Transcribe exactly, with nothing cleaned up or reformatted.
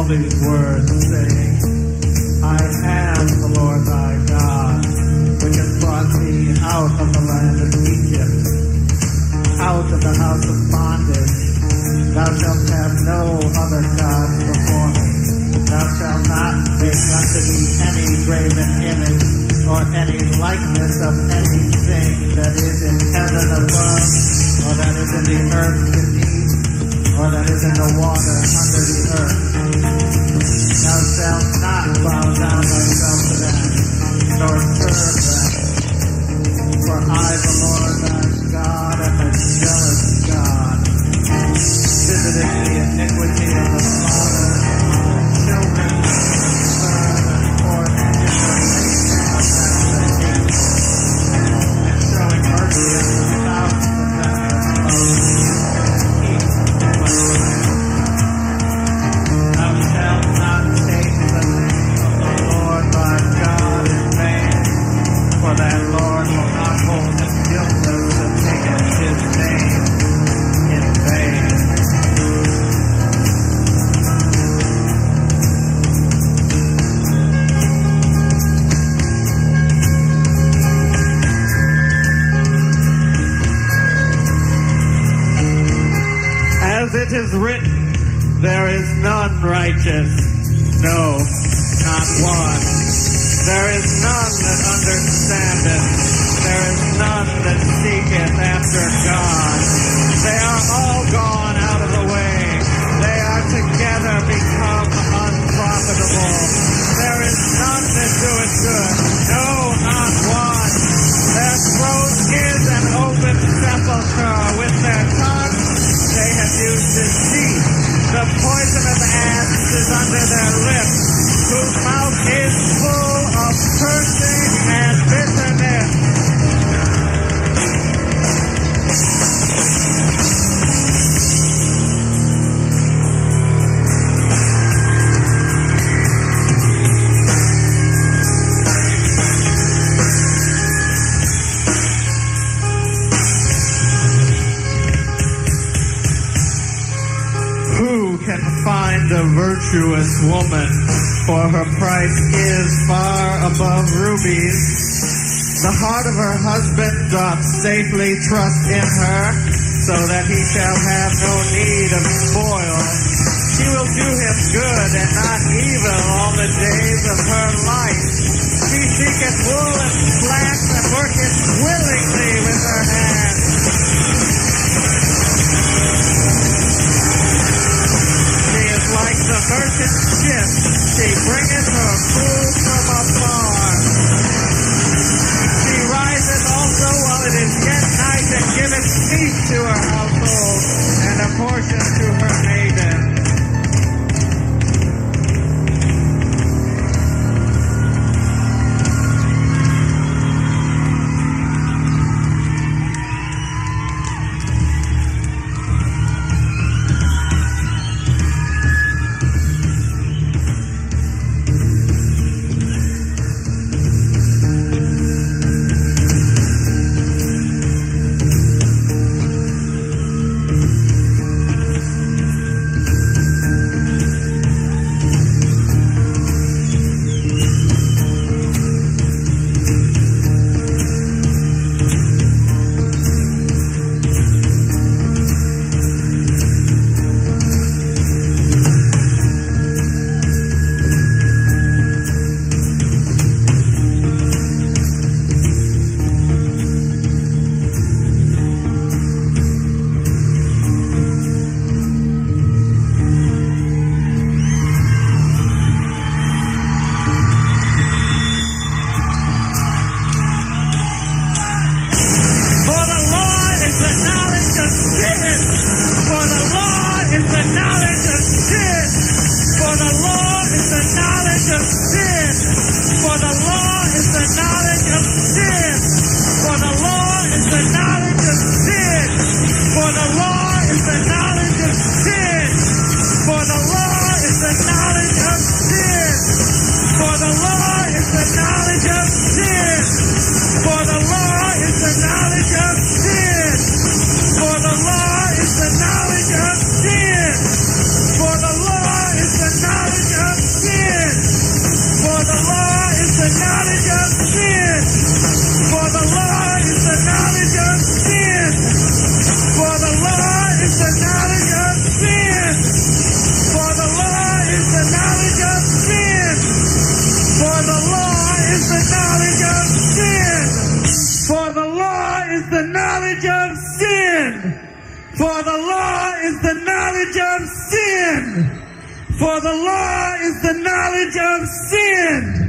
all these words, saying, I am the Lord thy God, which has brought thee out of the land of Egypt, out of the house of bondage. Thou shalt have no other gods before me. Thou shalt not make unto thee any graven image, or any likeness of anything that is in heaven above, or that is in the earth beneath, or that is in the water under the earth. Thou shalt not bow down thyself to them, nor serve them. For I, the Lord thy God, am a jealous God, visiting the iniquity of the father, children, third and fourth generation of them that hate me, and showing mercy unto thousands of them that love me, and keep my commandments. Thou shalt not take the name of the Lord thy God in vain, for that Lord will not hold him guiltless that taketh his name in vain. As it is written, there is none righteous, no, not one. There is none that understandeth, there is none that seeketh after God. They are all gone out of the way. They are together become unprofitable. There is none that doeth good, no, not one. Their throat is an open sepulchre. With their tongue they have used deceit. The poison of asps is under their lips, whose mouth is full of cursing and bitterness. Who can find a virtuous woman? For her price is far above rubies. The heart of her husband doth safely trust in her, so that he shall have no need of spoil. She will do him good and not evil all the days of her life. She seeketh wool and flax and worketh willingly with her hands. She is like the merchant ship. She bringeth her food from afar. She riseth also while it is yet night, and giveth meat to her household, and a portion to her maidens. Knowledge the law is the knowledge of sin. For the law is the knowledge of sin. For the law is the knowledge of sin. For the law is the knowledge of sin. For the law is the knowledge of sin. For the law is the knowledge of sin. For the law is the knowledge of sin. For the law is the knowledge of sin.